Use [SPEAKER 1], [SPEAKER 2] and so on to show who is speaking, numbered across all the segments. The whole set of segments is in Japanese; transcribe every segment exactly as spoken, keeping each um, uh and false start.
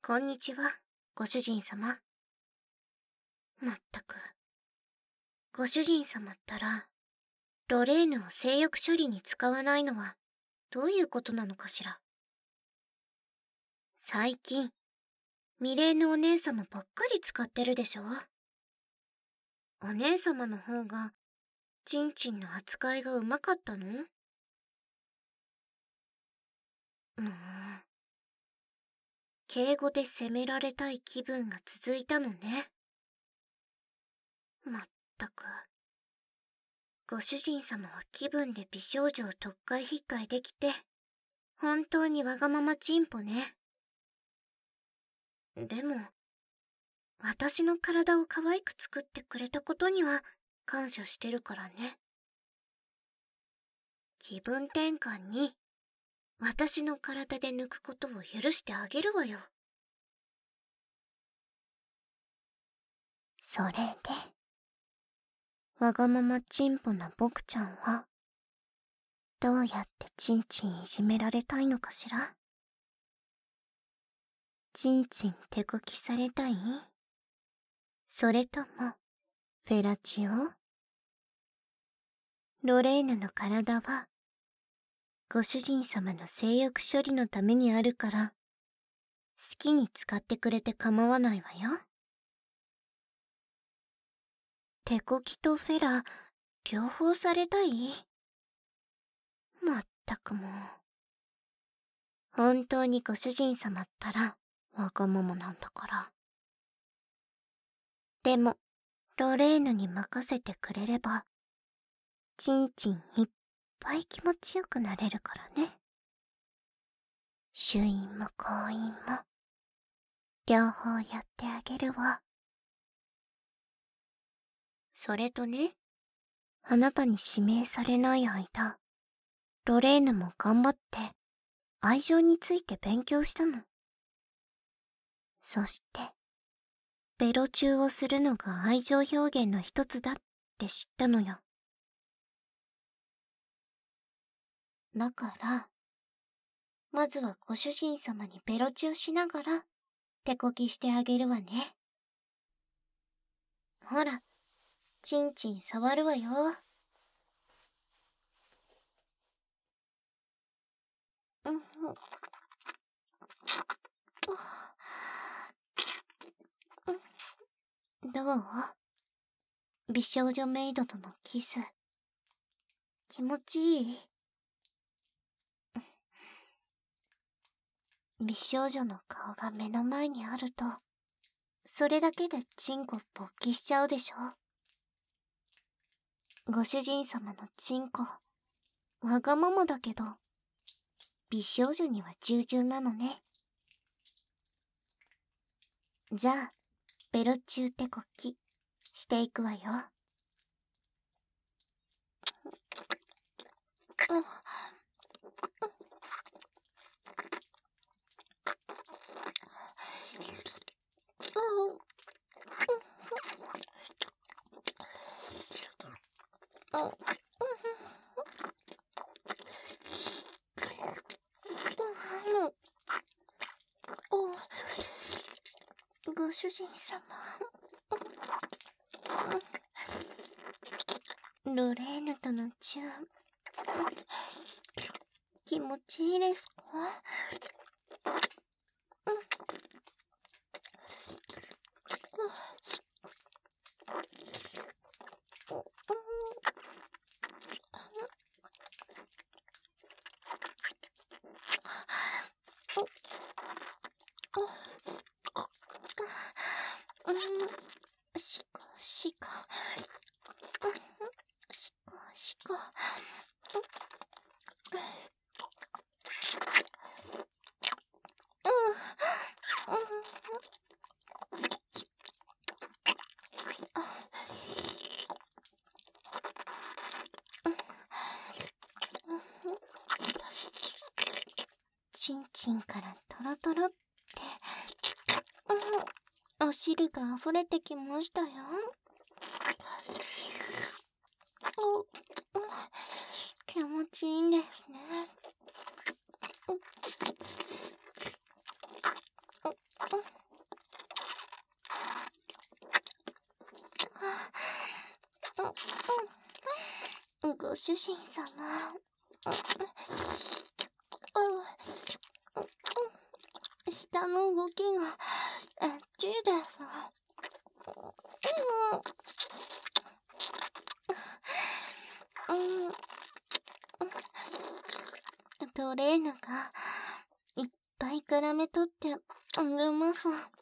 [SPEAKER 1] こんにちは、ご主人様。まったく。ご主人様ったら、ロレーヌを性欲処理に使わないのは、どういうことなのかしら。最近、ミレーヌお姉様ばっかり使ってるでしょ。お姉様の方が、チンチンの扱いがうまかったの？もう、敬語で責められたい気分が続いたのね。まったく。ご主人様は気分で美少女を特会引っかいできて、本当にわがままチンポね。でも、私の体を可愛く作ってくれたことには感謝してるからね。気分転換に、私の体で抜くことを許してあげるわよ。それで、わがままチンポな僕ちゃんは、どうやってチンチンいじめられたいのかしら？チンチン手こきされたい？それとも、フェラチオ？ロレーヌの体は、ご主人様の性欲処理のためにあるから、好きに使ってくれて構わないわよ。手こきとフェラ、両方されたい？まったくもう。本当にご主人様ったら、わがままなんだから。でも、ロレーヌに任せてくれれば、チンチンいっぱい気持ちよくなれるからね。主因も後因も、両方やってあげるわ。それとね、あなたに指名されない間、ロレーヌも頑張って、愛情について勉強したの。そして、ベロチューをするのが愛情表現の一つだって知ったのよ。だから、まずはご主人様にベロチューしながら、手こきしてあげるわね。ほら、チンチン触るわよ。うん。どう？美少女メイドとのキス。気持ちいい？美少女の顔が目の前にあると、それだけでチンコ勃起しちゃうでしょ。ご主人様のチンコ、わがままだけど、美少女には従順なのね。じゃあ、ベロチュー手こき、していくわよ。ご主人様。ロレーヌとのチュー、気持ちいいですか？しこしこ。しこしこ。チンチンからトロトロって、うん、お汁が溢れてきましたよ。お、気持ちいいんですね。 ご主人様。下の動きがエッチです。トレーヌがいっぱい絡めとってあげます。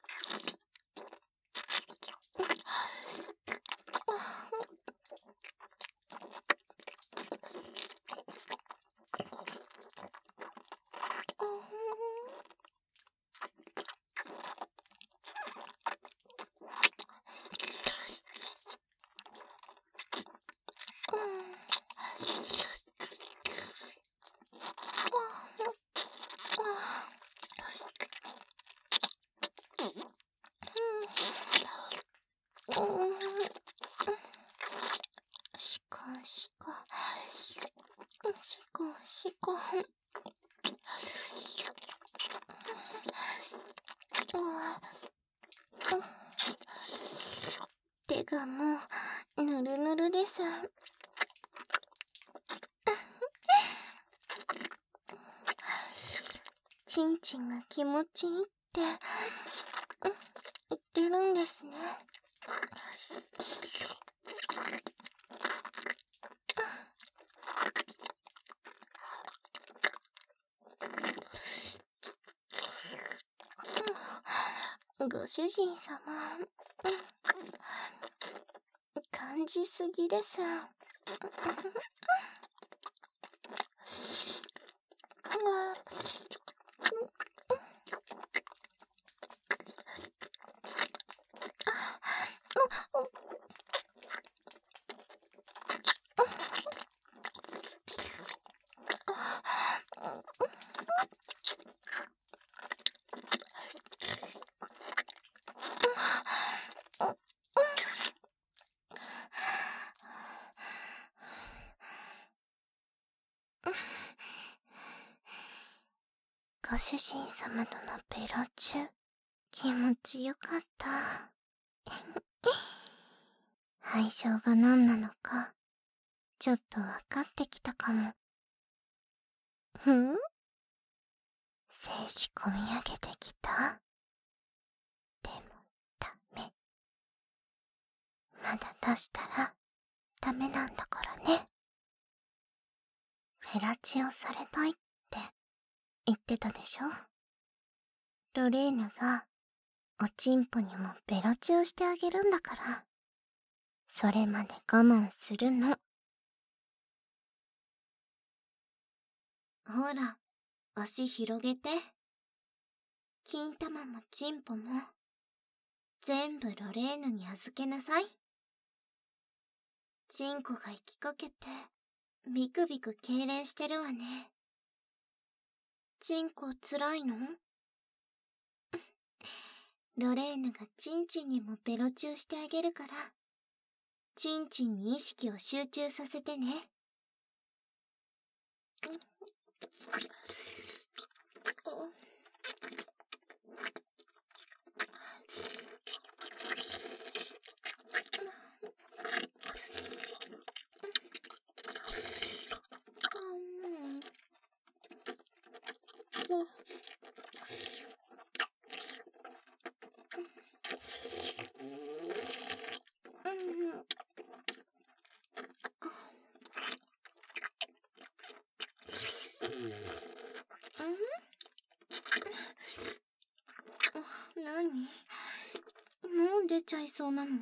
[SPEAKER 1] しこしこしこしこ。手がもうぬるぬるです。ちんちんが気持ちいいって言ってるんですね。ご主人様、感じすぎです。ご主人様とのベロチュ、気持ちよかった。愛情が何なのか、ちょっと分かってきたかも。ふん？精子込み上げてきた？でも、ダメ。まだ出したら、ダメなんだからね。フェラチオされたいって言ってたでしょ？ロレーヌが、おちんぽにもベロチューしてあげるんだから。それまで我慢するの。ほら、足広げて。金玉もチンポも、全部ロレーヌに預けなさい。チンコが息きかけて、ビクビク痙攣してるわね。チンコつらいの？ロレーヌがチンチンにもベロチューしてあげるから、チンチンに意識を集中させてね。何？もう出ちゃいそうなの？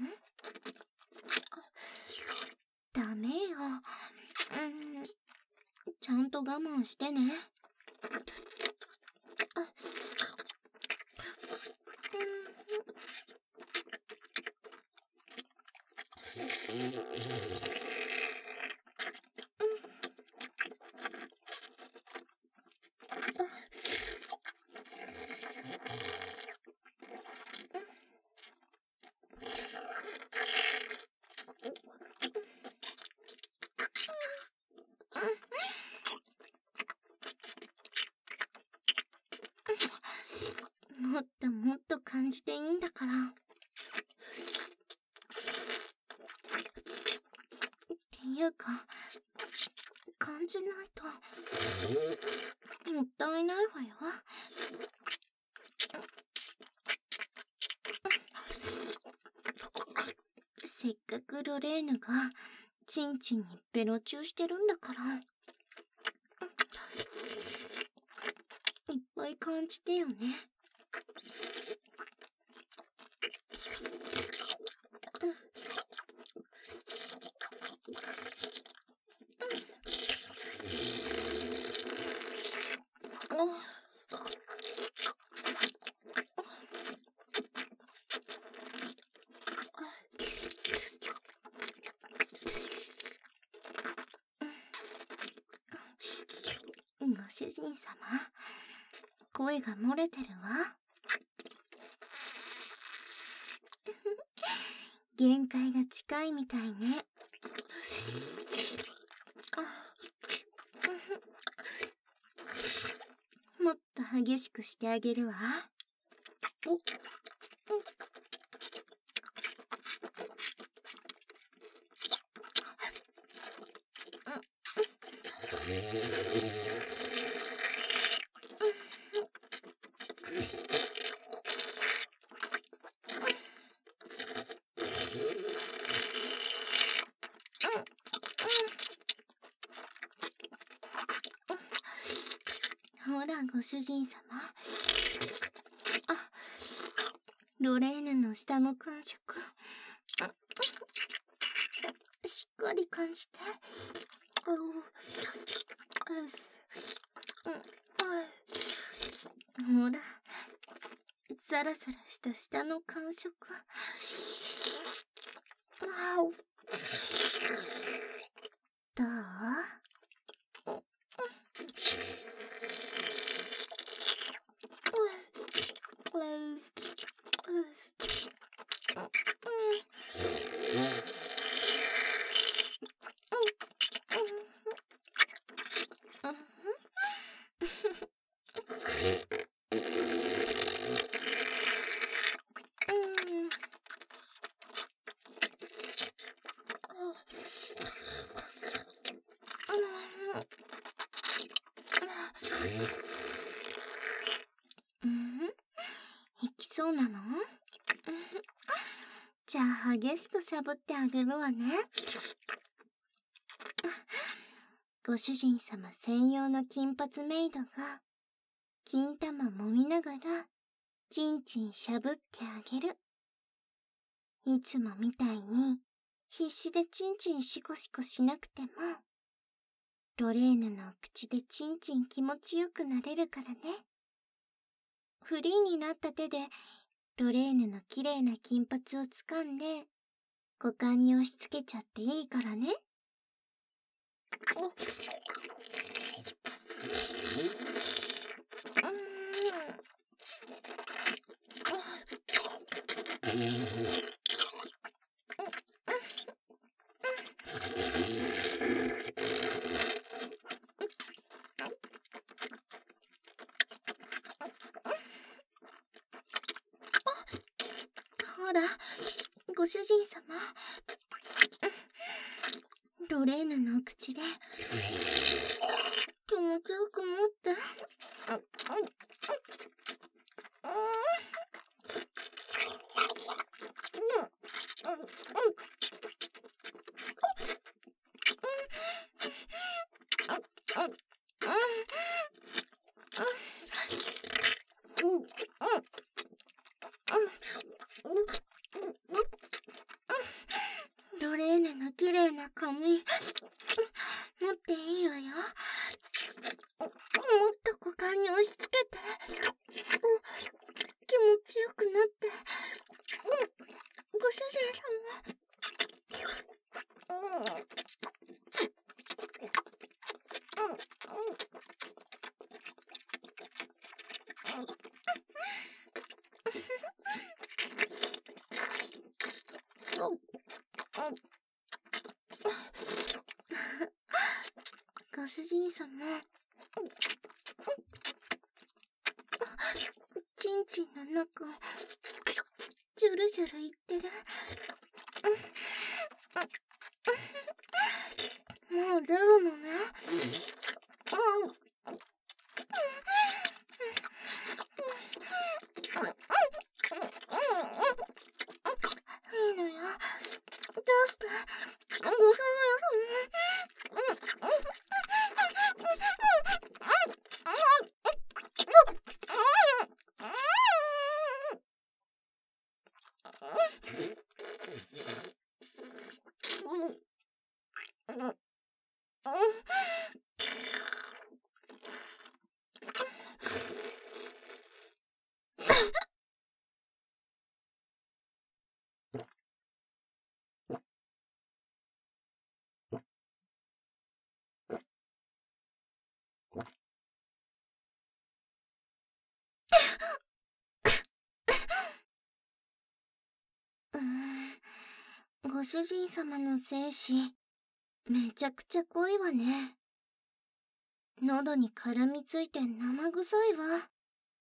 [SPEAKER 1] ダメよ。うん、ちゃんと我慢してね。もっともっと感じていいんだから。っていうか、 感じないともったいないわよ。せっかくロレーヌがチンチンにベロチューしてるんだから、いっぱい感じてよね。ご主人様、声が漏れてるわ。限界が近いみたいね。もっと激しくしてあげるわ。ほら、ご主人様。あ、ロレーヌの下の感触。しっかり感じて。ほら、ザラザラした下の感触。どう？いきそうなの？じゃあ激しくしゃぶってあげるわね。ご主人様専用の金髪メイドが金玉揉みながらチンチンしゃぶってあげる。いつもみたいに必死でチンチンシコシコしなくても、ロレーヌの口でチンチン気持ちよくなれるからね。フリーになった手でロレーヌの綺麗な金髪を掴んで股間に押し付けちゃっていいからね。ほら、ご主人様。ロレーヌの口で気持ちよく持って。ロレーヌの綺麗な髪、持っていいわよ。もっと股間に押し付けて。気持ちよくなって。ご主人様。ご主人様、チンチンの中、ジュルジュルいってる。もう出るのね。うん。いいのよ。どうしてご主人うーん、ご主人様の精子、めちゃくちゃ濃いわね。喉に絡みついて生臭いわ。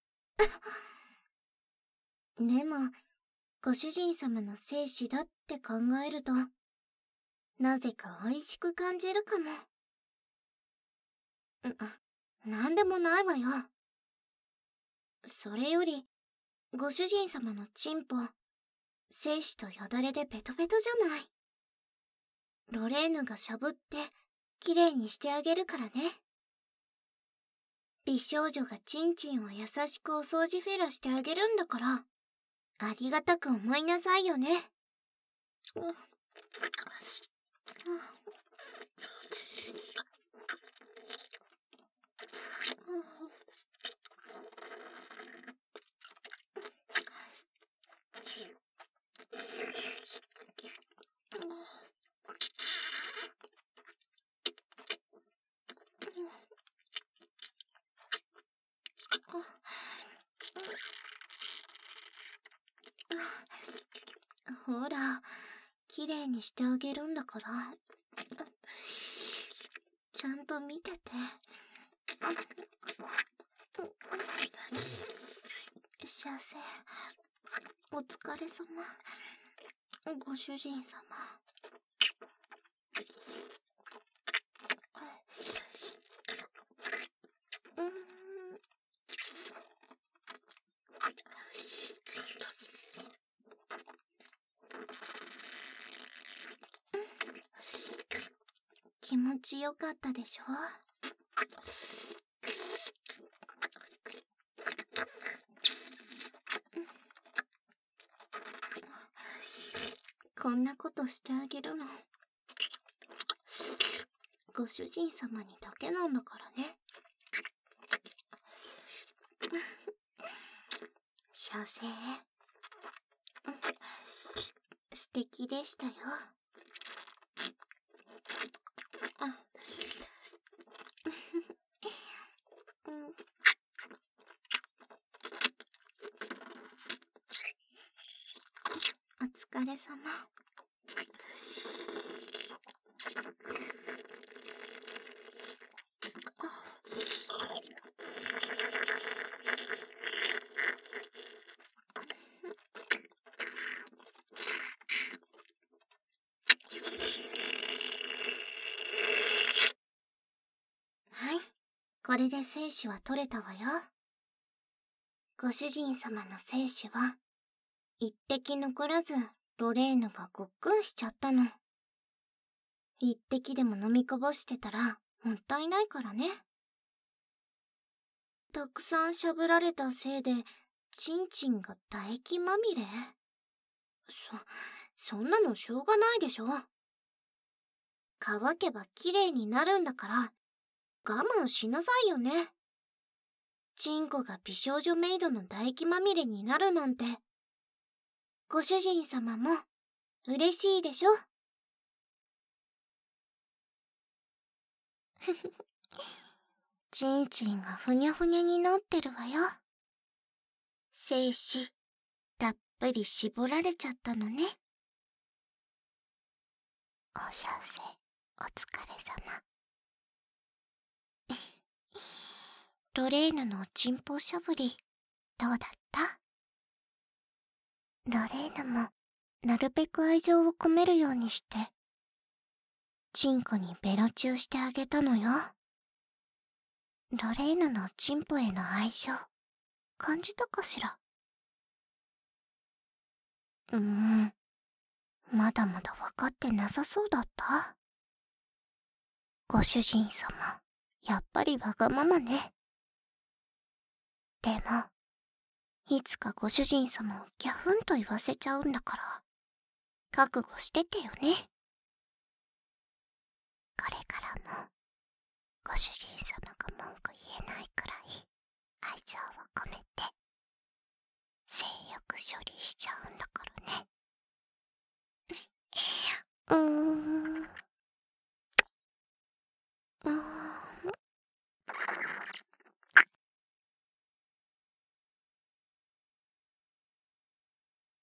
[SPEAKER 1] でも、ご主人様の精子だって考えると、なぜか美味しく感じるかも。ん、なんでもないわよ。それより、ご主人様のチンポ、精子とよだれでベトベトじゃない。ロレーヌがしゃぶって、きれいにしてあげるからね。美少女がチンチンを優しくお掃除フェラしてあげるんだから、ありがたく思いなさいよね。ほら、きれいにしてあげるんだから。ちゃんと見てて。シャセ、お疲れ様。ご主人様。うーん。気持ちよかったでしょ？こんなことしてあげるの、ご主人様にだけなんだからね。射精、素敵でしたよ。お疲れ様。はい、これで精子は取れたわよ。ご主人様の精子は一滴残らずロレーヌがごっくんしちゃったの。一滴でも飲みこぼしてたらもったいないからね。たくさんしゃぶられたせいでチンチンが唾液まみれ？そ、そんなのしょうがないでしょ。乾けばきれいになるんだから我慢しなさいよね。チンコが美少女メイドの唾液まみれになるなんて、ご主人様も嬉しいでしょ。ふふふ。チンチンがふにゃふにゃになってるわよ。精子、たっぷり絞られちゃったのね。おしゃせ、お疲れ様。ロレーヌのチンポしゃぶり、どうだった？ロレーヌも、なるべく愛情を込めるようにして、 チンコにベロチューしてあげたのよ。ロレーヌのチンポへの愛情、感じたかしら。うーん、まだまだ分かってなさそうだった。ご主人様、やっぱりわがままね。でも、いつかご主人様をギャフンと言わせちゃうんだから、覚悟しててよね。これからも、ご主人様が文句言えないくらい、愛情を込めて、性欲処理しちゃうんだから